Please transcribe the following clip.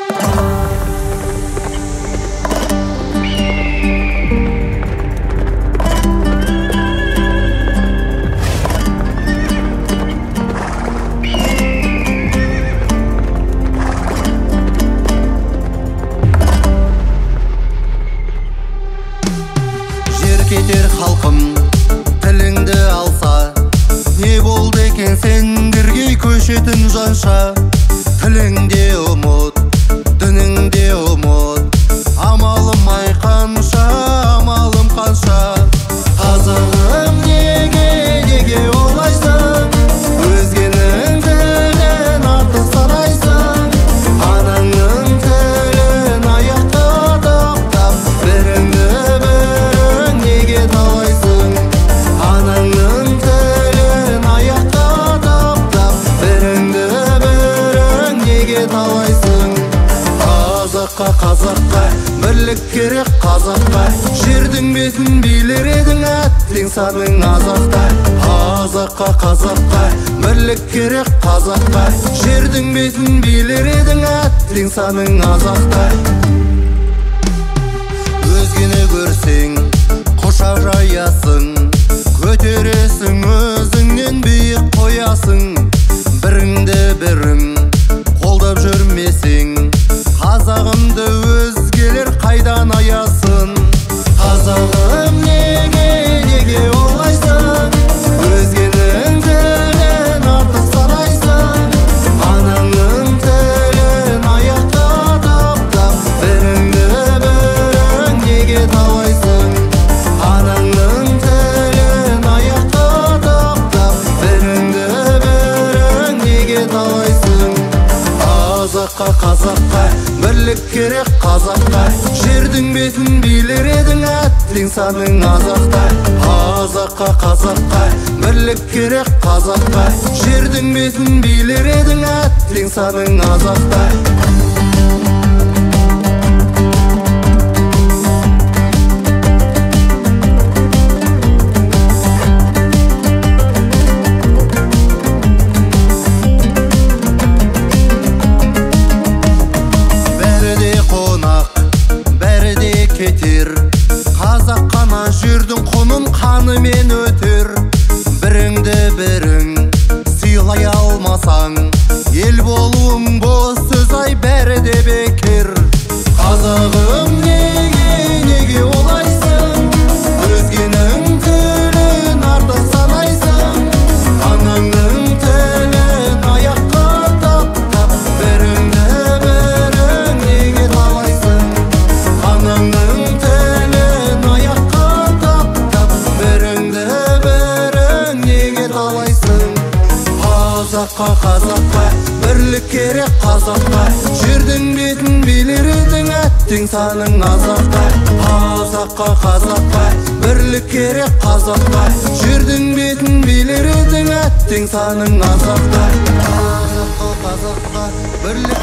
Кетер халқым тіліңді алса, не болды екен сендерге көшетін жанша. Тіліңде ұмыт, дініңде ұмыт, амалым қанша, амалым қанша. Қазағым неге олайсың, өзгенің тілін артық санайсың. Анаңның тілін аяққа таптап, біріңді неге талайсың? Анаңның тілін аяққа таптап, біріңді неге талайсың? Қазаққа бірлік керек қазаққа, жердің бетін билер едің әттең саның азақта. Қазаққа бірлік керек қазаққа, жердің бетін билер едің әттең саның азақта. Өзгені көрсең құшақ жаясың, көтересің өзіңнен биік қоясың. Біріңді бірің қолдап жүрмесең, қазағымды өзгелер қайдан аясын? Қазағым неге олайсың, өзгенің тілін артық санайсың. Анаңның тілін аяққа таптап, біріңді неге талайсың? Анаңның тілін аяққа таптап, біріңді неге талайсың? Қазаққа бірлік керек қазаққа, жердің бетін билер едің әттең саның азақта. Қазаққа бірлік керек қазаққа, жердің бетін билер едің әттең саның азақта. Кетер қазақ қана жүрдің құнын қанымен өтер. Біріңді бірің сыйлай алмасаң, ел болуың бос сөз ай, бәрі де бекер. Қазағым неге олайсың, өзгенің тілін артық санайсың. Анаңның тілін аяққа таптап, біріңді неге талайсың? Анаңның тілін аяққа таптап, біріңді неге талайсың? Қазаққа бірлік керек қазаққа, жердің бетін билер едің әттең саның азақта. Қазаққа бірлік керек қазаққа, жердің бетін билер едің әттең саның азақта. Қазаққа бірлік